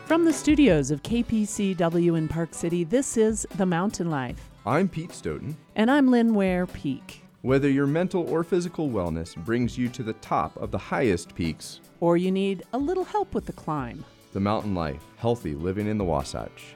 From the studios of KPCW in Park City, this is The Mountain Life. I'm Pete Stoughton. And I'm Lynn Ware Peak. Whether your mental or physical wellness brings you to the top of the highest peaks, or you need a little help with the climb, The Mountain Life, healthy living in the Wasatch.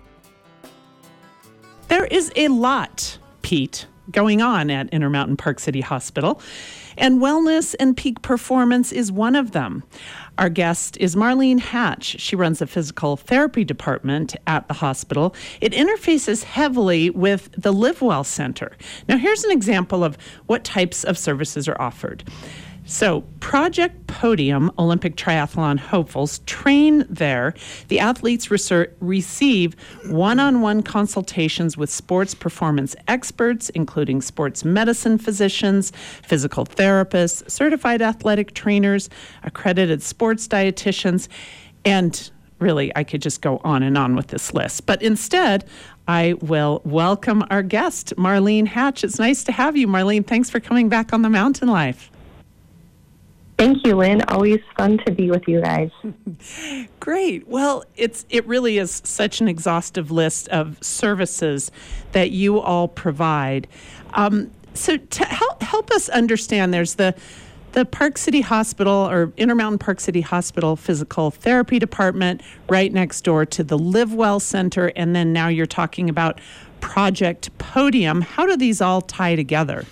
There is a lot, Pete, going on at Intermountain Park City Hospital, and wellness and peak performance is one of them. Our guest is Marlene Hatch. She runs the physical therapy department at the hospital. It interfaces heavily with the LiveWell Center. Now, here's an example of what types of services are offered. So, Project Podium Olympic Triathlon hopefuls train there. The athletes receive one-on-one consultations with sports performance experts, including sports medicine physicians, physical therapists, certified athletic trainers, accredited sports dietitians, and really, I could just go on and on with this list. But instead, I will welcome our guest, Marlene Hatch. It's nice to have you, Marlene. Thanks for coming back on The Mountain Life. Thank you, Lynn. Always fun to be with you guys. Great. Well, it really is such an exhaustive list of services that you all provide. So to help us understand, there's the Park City Hospital or Intermountain Park City Hospital Physical Therapy Department right next door to the LiveWell Center, and then now you're talking about Project Podium. How do these all tie together?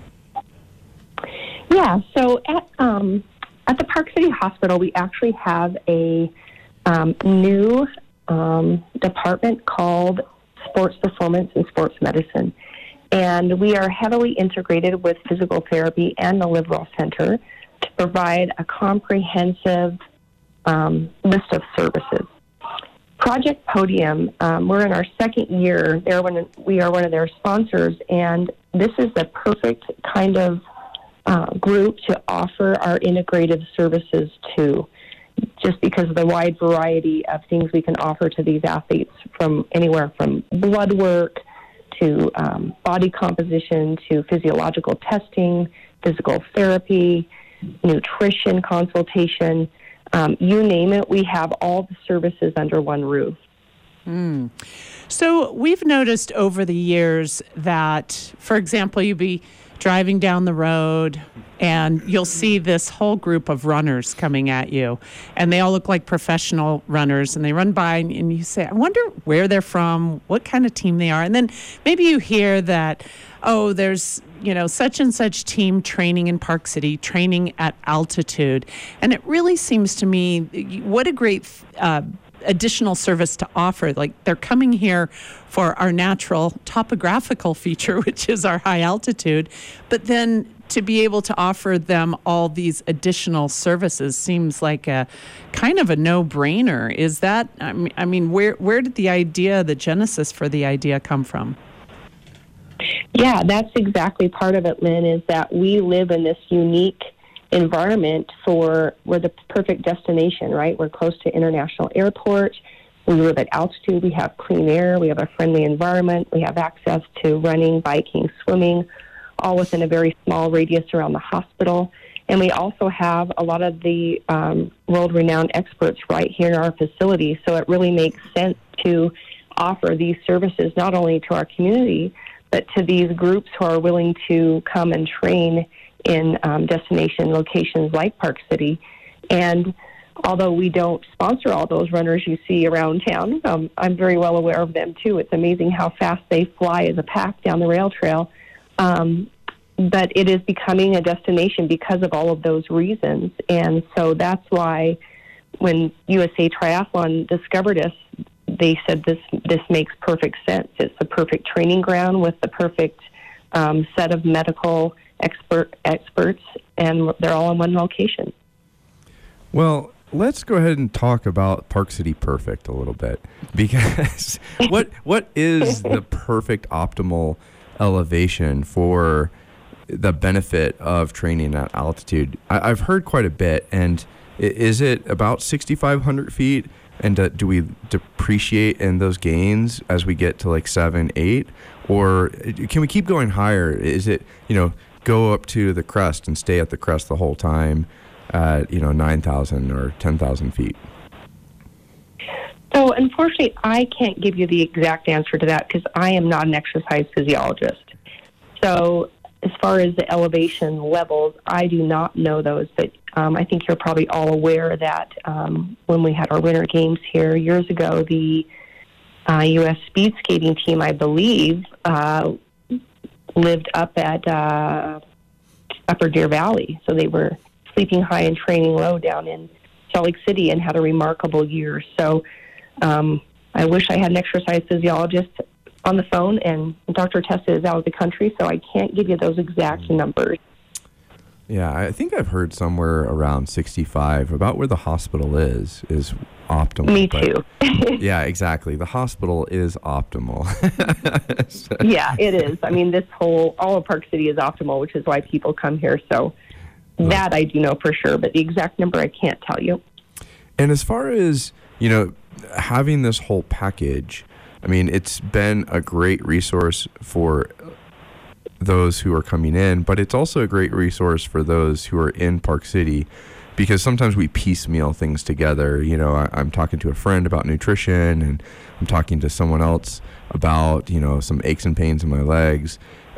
Yeah, so at the Park City Hospital, we actually have a new department called Sports Performance and Sports Medicine. And we are heavily integrated with physical therapy and the LiveWell Center to provide a comprehensive list of services. Project Podium, we're in our second year. We are one of their sponsors, and this is the perfect kind of group to offer our integrative services to, just because of the wide variety of things we can offer to these athletes, from anywhere from blood work to body composition to physiological testing, physical therapy, nutrition consultation, you name it. We have all the services under one roof. So we've noticed over the years that, for example, you'd be driving down the road and you'll see this whole group of runners coming at you, and they all look like professional runners, and they run by and you say, I wonder where they're from, what kind of team they are. And then maybe you hear that, oh, there's, such and such team training in Park City, training at altitude. And it really seems to me, what a great additional service to offer. Like, they're coming here for our natural topographical feature, which is our high altitude, but then to be able to offer them all these additional services seems like a kind of a no-brainer. Is that, I mean, where did the genesis for the idea come from? Yeah, that's exactly part of it, Lynn, is that we live in this unique environment we're the perfect destination, right? We're close to International Airport. We live at altitude. We have clean air. We have a friendly environment. We have access to running, biking, swimming, all within a very small radius around the hospital. And we also have a lot of the world-renowned experts right here in our facility. So it really makes sense to offer these services not only to our community, but to these groups who are willing to come and train in destination locations like Park City. And although we don't sponsor all those runners you see around town, I'm very well aware of them too. It's amazing how fast they fly as a pack down the rail trail. But it is becoming a destination because of all of those reasons. And so that's why when USA Triathlon discovered us, they said this makes perfect sense. It's the perfect training ground with the perfect set of medical experts, and they're all in one location. Well, let's go ahead and talk about Park City Perfect a little bit, because what is the perfect optimal elevation for the benefit of training at altitude? I've heard quite a bit, and is it about 6,500 feet? And do we depreciate in those gains as we get to like 7, 8? Or can we keep going higher? Is it, go up to the crest and stay at the crest the whole time at, 9,000 or 10,000 feet? So unfortunately, I can't give you the exact answer to that because I am not an exercise physiologist. So as far as the elevation levels, I do not know those, but I think you're probably all aware that when we had our Winter Games here years ago, the U.S. speed skating team, I believe, lived up at Upper Deer Valley. So they were sleeping high and training low down in Salt Lake City and had a remarkable year. So I wish I had an exercise physiologist on the phone, and Dr. Testa is out of the country, so I can't give you those exact numbers. Yeah, I think I've heard somewhere around 65, about where the hospital is optimal. Me too. Yeah, exactly. The hospital is optimal. So. Yeah, it is. I mean, all of Park City is optimal, which is why people come here. So that I do know for sure, but the exact number I can't tell you. And as far as, having this whole package, I mean, it's been a great resource for those who are coming in, but it's also a great resource for those who are in Park City, because sometimes we piecemeal things together. I'm talking to a friend about nutrition, and I'm talking to someone else about, some aches and pains in my legs.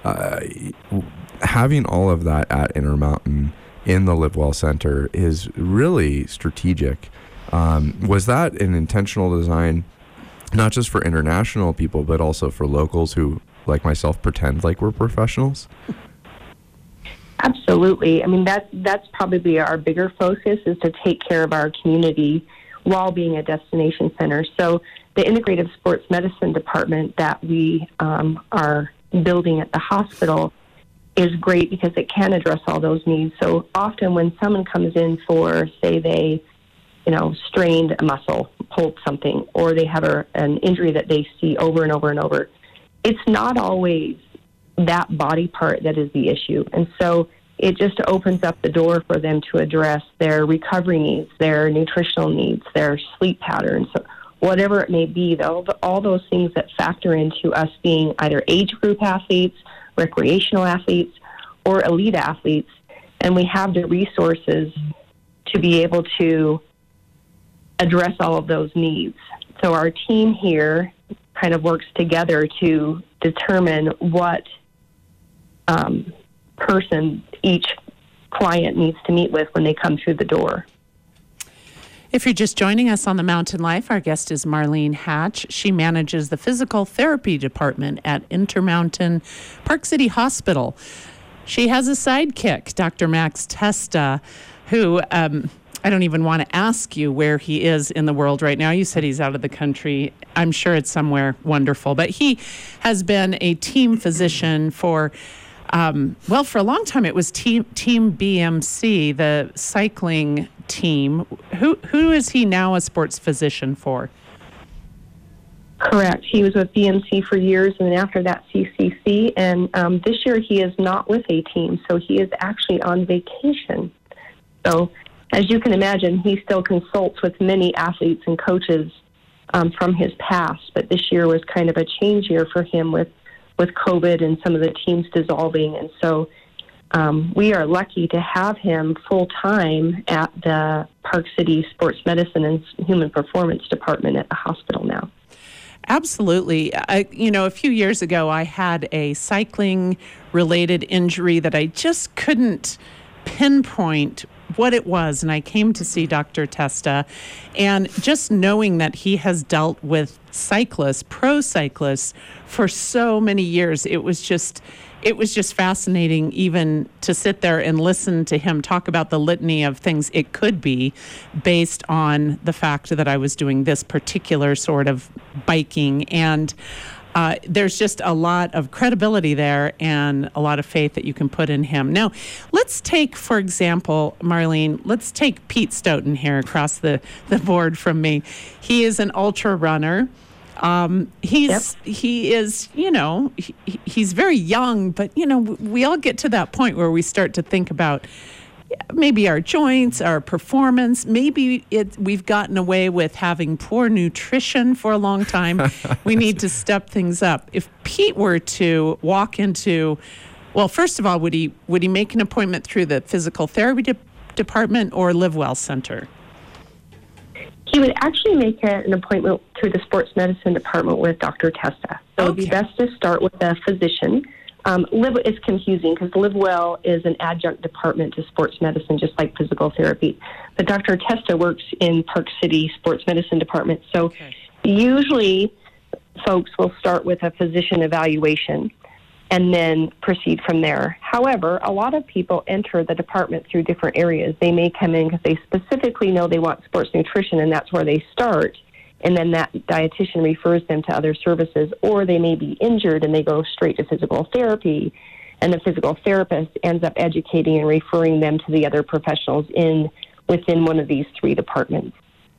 Having all of that at Intermountain in the Live Well Center is really strategic. Was that an intentional design, not just for international people, but also for locals who, like myself, pretend like we're professionals? Absolutely. I mean, that's probably our bigger focus, is to take care of our community while being a destination center. So the integrative sports medicine department that we are building at the hospital is great because it can address all those needs. So often when someone comes in for, say, they strained a muscle, pulled something, or they have an injury that they see over and over and over, it's not always that body part that is the issue. And so it just opens up the door for them to address their recovery needs, their nutritional needs, their sleep patterns, whatever it may be, all those things that factor into us being either age group athletes, recreational athletes, or elite athletes. And we have the resources to be able to address all of those needs. So our team here kind of works together to determine what person each client needs to meet with when they come through the door. If you're just joining us on The Mountain Life, our guest is Marlene Hatch. She manages the physical therapy department at Intermountain Park City Hospital. She has a sidekick, Dr. Max Testa, who I don't even want to ask you where he is in the world right now. You said he's out of the country. I'm sure it's somewhere wonderful. But he has been a team physician for a long time. It was Team BMC, the cycling team. Who is he now a sports physician for? Correct. He was with BMC for years, and then after that, CCC. And this year, he is not with a team, so he is actually on vacation. So, as you can imagine, he still consults with many athletes and coaches from his past. But this year was kind of a change year for him with COVID and some of the teams dissolving. And so we are lucky to have him full-time at the Park City Sports Medicine and Human Performance Department at the hospital now. Absolutely. A few years ago, I had a cycling-related injury that I just couldn't pinpoint what it was, and I came to see Dr. Testa, and just knowing that he has dealt with pro cyclists for so many years, it was just fascinating even to sit there and listen to him talk about the litany of things it could be based on the fact that I was doing this particular sort of biking. And there's just a lot of credibility there and a lot of faith that you can put in him. Now, let's take, for example, Marlene, let's take Pete Stoughton here across the board from me. He is an ultra runner. He is, he's very young, but, we all get to that point where we start to think about maybe our joints, our performance. Maybe we've gotten away with having poor nutrition for a long time. We need to step things up. If Pete were to walk into, well, first of all, would he make an appointment through the physical therapy department or Live Well Center? He would actually make an appointment through the sports medicine department with Dr. Testa. So it would be best to start with a physician. Is confusing because LiveWell is an adjunct department to sports medicine, just like physical therapy. But Dr. Testa works in Park City Sports Medicine Department. So usually folks will start with a physician evaluation and then proceed from there. However, a lot of people enter the department through different areas. They may come in because they specifically know they want sports nutrition, and that's where they start, and then that dietitian refers them to other services, or they may be injured and they go straight to physical therapy, and the physical therapist ends up educating and referring them to the other professionals within one of these three departments.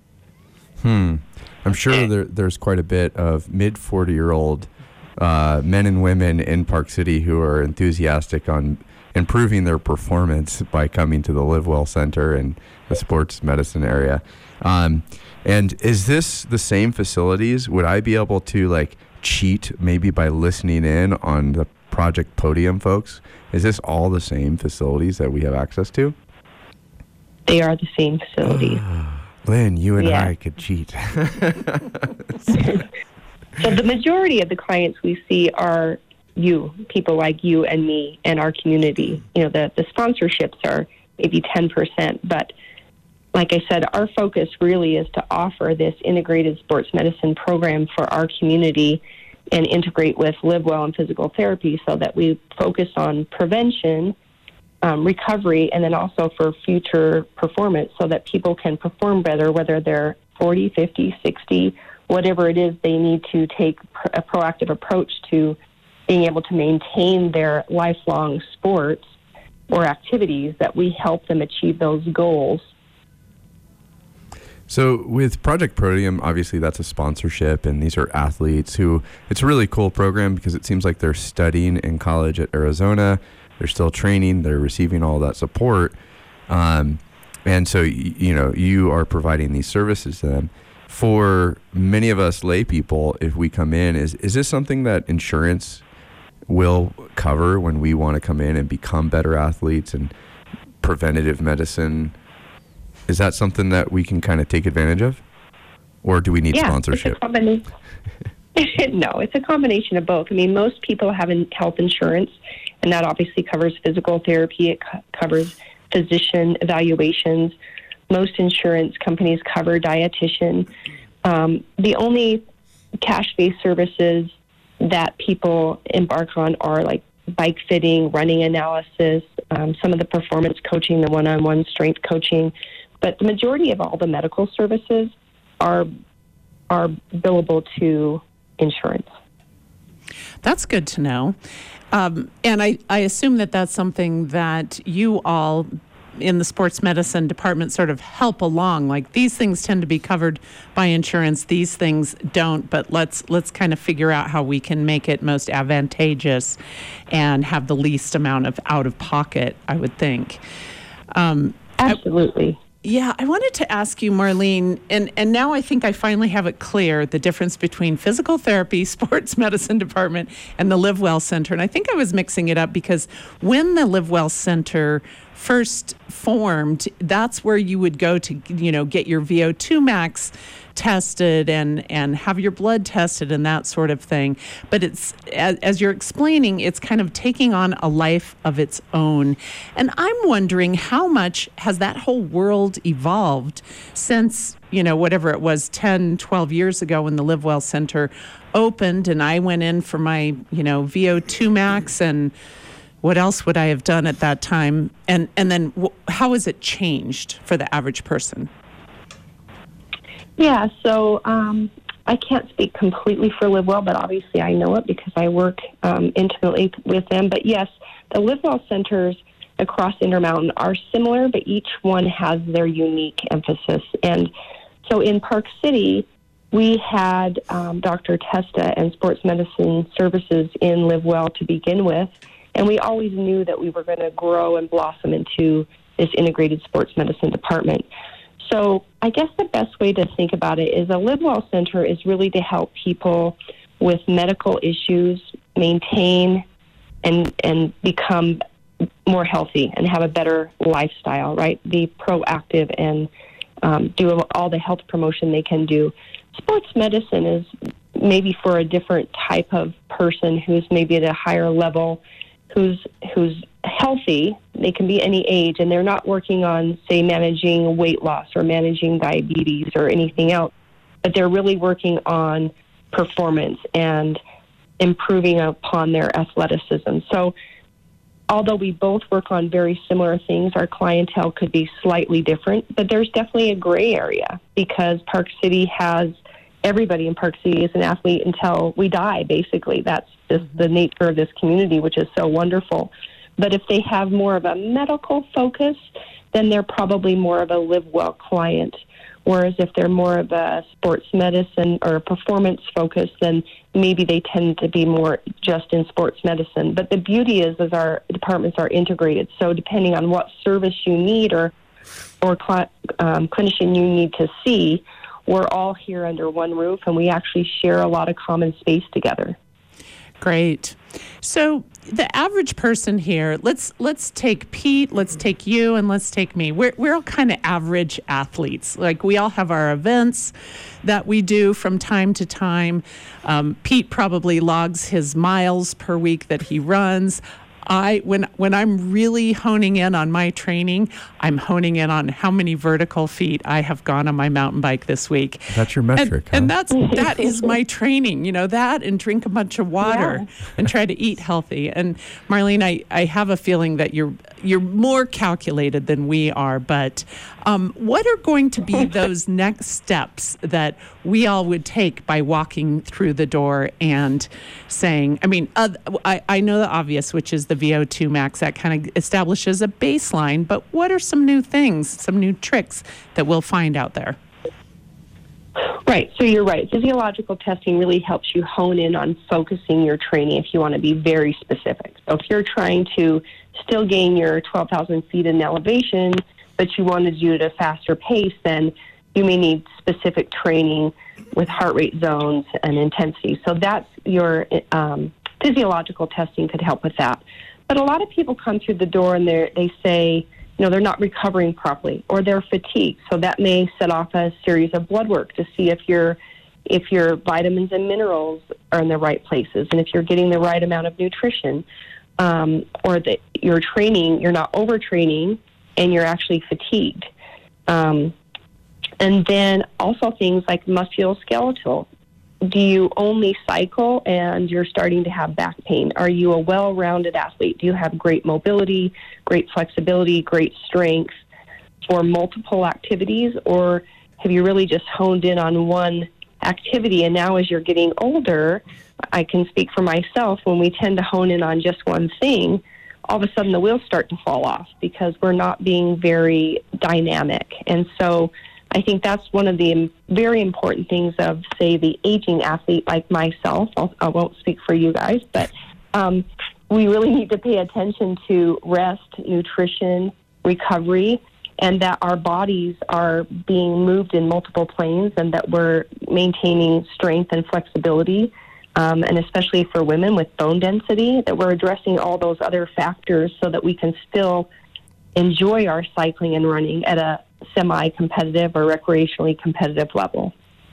I'm sure there's quite a bit of mid-40-year-old men and women in Park City who are enthusiastic on improving their performance by coming to the LiveWell Center and the sports medicine area. And is this the same facilities? Would I be able to cheat maybe by listening in on the Project Podium folks? Is this all the same facilities that we have access to? They are the same facilities. Lynn, you and I could cheat. So the majority of the clients we see are people like you and me and our community. The sponsorships are maybe 10%, but like I said, our focus really is to offer this integrated sports medicine program for our community and integrate with LiveWell and physical therapy so that we focus on prevention, recovery, and then also for future performance so that people can perform better, whether they're 40, 50, 60, whatever it is they need to take a proactive approach to being able to maintain their lifelong sports or activities, that we help them achieve those goals. So with Project Podium, obviously that's a sponsorship, and these are athletes who, it's a really cool program because it seems like they're studying in college at Arizona, they're still training, they're receiving all that support, and so you are providing these services to them. For many of us lay people, if we come in, is this something that insurance will cover when we want to come in and become better athletes and preventative medicine? Is that something that we can kind of take advantage of? Or do we need sponsorship? No, it's a combination of both. I mean, most people have health insurance, and that obviously covers physical therapy. It covers physician evaluations. Most insurance companies cover dietitian. The only cash-based services that people embark on are like bike fitting, running analysis, some of the performance coaching, the one-on-one strength coaching. But the majority of all the medical services are billable to insurance. That's good to know. And I assume that that's something that you all in the sports medicine department sort of help along. Like, these things tend to be covered by insurance, these things don't, but let's kind of figure out how we can make it most advantageous and have the least amount of out of pocket, I would think. Absolutely. I wanted to ask you, Marlene, and now I think I finally have it clear, the difference between physical therapy, sports medicine department, and the LiveWell Center. And I think I was mixing it up because when the LiveWell Center first formed, that's where you would go to, get your VO2 max tested and have your blood tested and that sort of thing. But it's, as you're explaining, it's kind of taking on a life of its own. And I'm wondering, how much has that whole world evolved since, whatever it was, 10, 12 years ago when the LiveWell Center opened and I went in for my, VO2 max, and what else would I have done at that time? And then how has it changed for the average person? Yeah, so I can't speak completely for LiveWell, but obviously I know it because I work intimately with them. But yes, the LiveWell centers across Intermountain are similar, but each one has their unique emphasis. And so in Park City, we had Dr. Testa and sports medicine services in LiveWell to begin with, and we always knew that we were going to grow and blossom into this integrated sports medicine department. So I guess the best way to think about it is a LiveWell Center is really to help people with medical issues maintain and become more healthy and have a better lifestyle, right? Be proactive and do all the health promotion they can do. Sports medicine is maybe for a different type of person who's maybe at a higher level, who's healthy. They can be any age, and they're not working on, say, managing weight loss or managing diabetes or anything else, but they're really working on performance and improving upon their athleticism. So although we both work on very similar things, our clientele could be slightly different, but there's definitely a gray area because Park City has everybody in Park City is an athlete until we die, basically. That's just the nature of this community, which is so wonderful. But if they have more of a medical focus, then they're probably more of a live well client. Whereas if they're more of a sports medicine or a performance focus, then maybe they tend to be more just in sports medicine. But the beauty is our departments are integrated. So depending on what service you need or clinician you need to see, we're all here under one roof, and we actually share a lot of common space together. Great. So the average person here, let's take Pete, let's take you, and let's take me. We're all kind of average athletes. Like, we all have our events that we do from time to time. Pete probably logs his miles per week that he runs. When I'm really honing in on my training, I'm honing in on how many vertical feet I have gone on my mountain bike this week. That's your metric, and that is my training, that, and drink a bunch of water and try to eat healthy. And Marlene, I have a feeling that you're more calculated than we are, but what are going to be those next steps that we all would take by walking through the door and saying, I know the obvious, which is the VO2 max, that kind of establishes a baseline, but what are some new things, some new tricks that we'll find out there? Right. So you're right. Physiological testing really helps you hone in on focusing your training if you want to be very specific. So if you're trying to still gain your 12,000 feet in elevation, but you want to do it at a faster pace, then you may need specific training with heart rate zones and intensity. So that's your physiological testing could help with that. But a lot of people come through the door and they say, they're not recovering properly or they're fatigued. So that may set off a series of blood work to see if your vitamins and minerals are in the right places and if you're getting the right amount of nutrition, or that you're not overtraining and you're actually fatigued. And then also things like musculoskeletal. Do you only cycle and you're starting to have back pain? Are you a well-rounded athlete? Do you have great mobility, great flexibility, great strength for multiple activities? Or have you really just honed in on one activity? And now as you're getting older, I can speak for myself, when we tend to hone in on just one thing, all of a sudden the wheels start to fall off because we're not being very dynamic. And so I think that's one of the very important things of, say, the aging athlete like myself. I won't speak for you guys, but we really need to pay attention to rest, nutrition, recovery, and that our bodies are being moved in multiple planes and that we're maintaining strength and flexibility, and especially for women with bone density, that we're addressing all those other factors so that we can still enjoy our cycling and running at a semi-competitive or recreationally competitive level.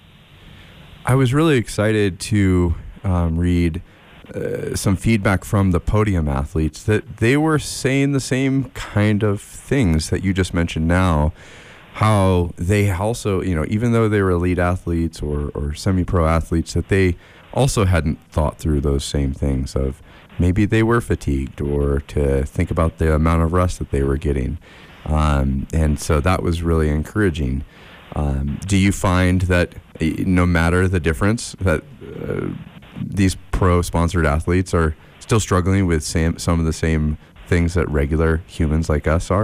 I was really excited to read some feedback from the podium athletes that they were saying the same kind of things that you just mentioned now, how they also, even though they were elite athletes or semi-pro athletes, that they also hadn't thought through those same things of maybe they were fatigued or to think about the amount of rest that they were getting. And so that was really encouraging. Do you find that no matter the difference, that these pro-sponsored athletes are still struggling with some of the same things that regular humans like us are?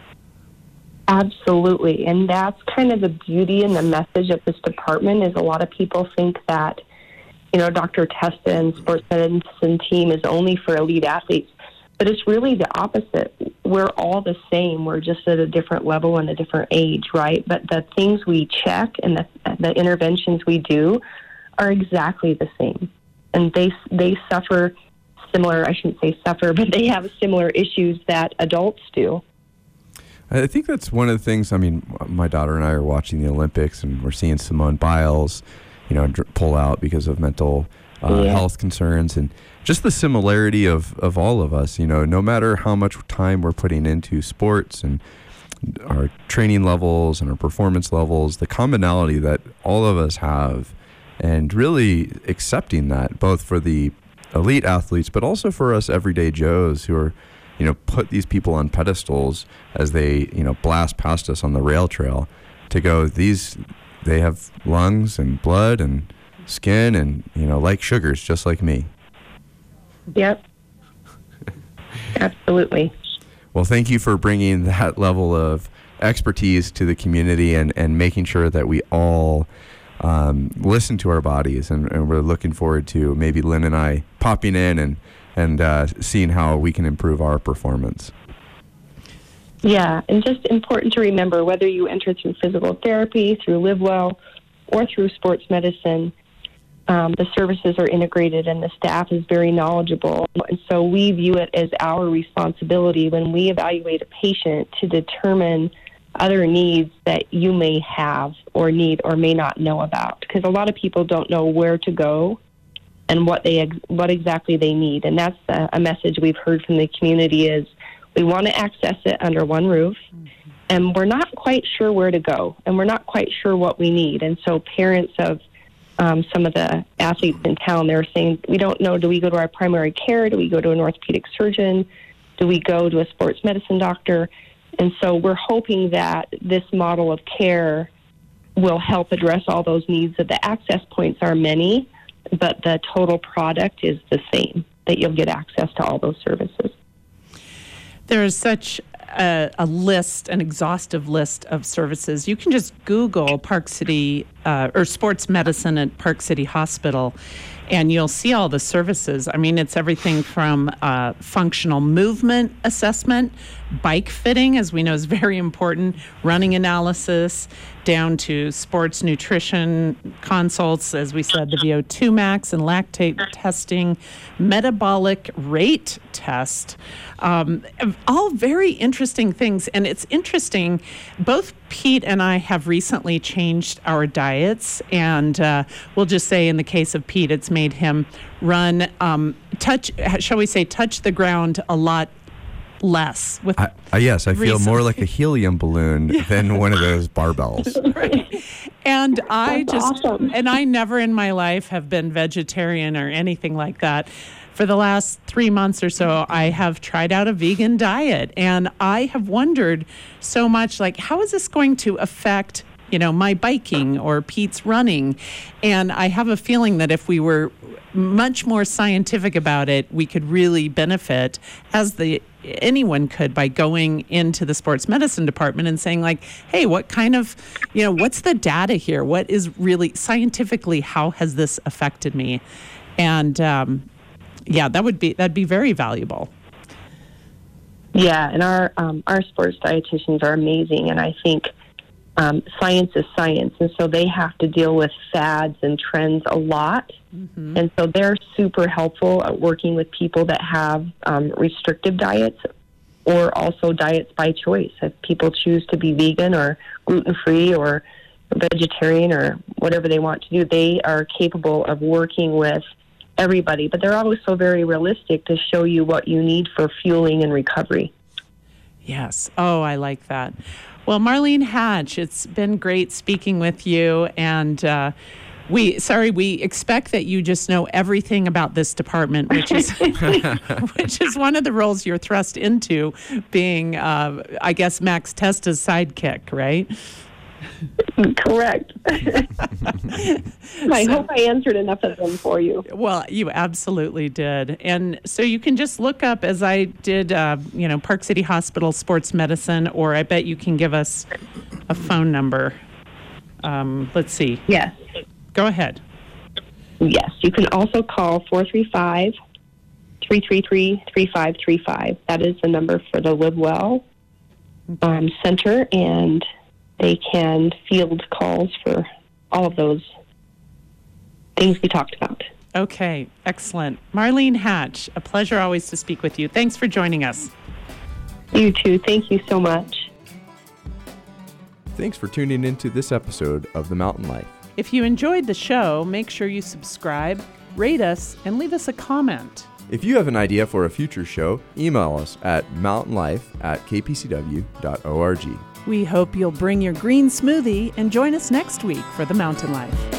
Absolutely. And that's kind of the beauty and the message of this department is a lot of people think that, Dr. Testa and sports medicine team is only for elite athletes. But it's really the opposite. We're all the same. We're just at a different level and a different age, right? But the things we check and the interventions we do are exactly the same. And they suffer similar, I shouldn't say suffer, but they have similar issues that adults do. I think that's one of the things. I mean, my daughter and I are watching the Olympics, and we're seeing Simone Biles, pull out because of mental health concerns, and just the similarity of all of us. No matter how much time we're putting into sports and our training levels and our performance levels, the commonality that all of us have, and really accepting that both for the elite athletes, but also for us everyday Joes who are, put these people on pedestals as they, blast past us on the rail trail, to go, they have lungs and blood and skin and, like sugars, just like me. Yep. Absolutely. Well, thank you for bringing that level of expertise to the community and making sure that we all listen to our bodies. And we're looking forward to maybe Lynn and I popping in and seeing how we can improve our performance. Yeah, and just important to remember, whether you enter through physical therapy, through LiveWell, or through sports medicine, the services are integrated and the staff is very knowledgeable. And so we view it as our responsibility when we evaluate a patient to determine other needs that you may have or need or may not know about. Because a lot of people don't know where to go and what exactly they need. And that's a message we've heard from the community is we want to access it under one roof, and we're not quite sure where to go, and we're not quite sure what we need. And so parents of some of the athletes in town, they're saying, we don't know, do we go to our primary care? Do we go to an orthopedic surgeon? Do we go to a sports medicine doctor? And so we're hoping that this model of care will help address all those needs. That the access points are many, but the total product is the same, that you'll get access to all those services. There is such a list, an exhaustive list of services. You can just Google Park City or sports medicine at Park City Hospital, and you'll see all the services. I mean, it's everything from functional movement assessment, bike fitting, as we know is very important, running analysis, down to sports nutrition consults, as we said, the VO2 max and lactate testing, metabolic rate test, all very interesting things. And it's interesting, both Pete and I have recently changed our diets, and we'll just say in the case of Pete, it's made him run, touch the ground a lot less. With yes, I feel more like a helium balloon than one of those barbells. Right. And awesome. And I never in my life have been vegetarian or anything like that. For the last 3 months or so, I have tried out a vegan diet, and I have wondered so much, like, how is this going to affect, my biking or Pete's running? And I have a feeling that if we were much more scientific about it, we could really benefit, as anyone could, by going into the sports medicine department and saying, like, hey, what kind of, what's the data here? What is really scientifically, how has this affected me? And that'd be very valuable. Yeah, and our sports dietitians are amazing, and I think science is science, and so they have to deal with fads and trends a lot. Mm-hmm. And so they're super helpful at working with people that have restrictive diets or also diets by choice. If people choose to be vegan or gluten-free or vegetarian or whatever they want to do, they are capable of working with everybody. But they're also very realistic to show you what you need for fueling and recovery. Yes. Oh, I like that. Well, Marlene Hatch, it's been great speaking with you, and we expect that you just know everything about this department, which is which is one of the roles you're thrust into, being, I guess, Max Testa's sidekick, right? Correct. I hope I answered enough of them for you. Well, you absolutely did. And so you can just look up, as I did, Park City Hospital Sports Medicine, or I bet you can give us a phone number. Let's see. Yes. Go ahead. Yes. You can also call 435-333-3535. That is the number for the LiveWell Center, and they can field calls for all of those things we talked about. Okay, excellent. Marlene Hatch, a pleasure always to speak with you. Thanks for joining us. You too. Thank you so much. Thanks for tuning into this episode of The Mountain Life. If you enjoyed the show, make sure you subscribe, rate us, and leave us a comment. If you have an idea for a future show, email us at mountainlife@kpcw.org. We hope you'll bring your green smoothie and join us next week for The Mountain Life.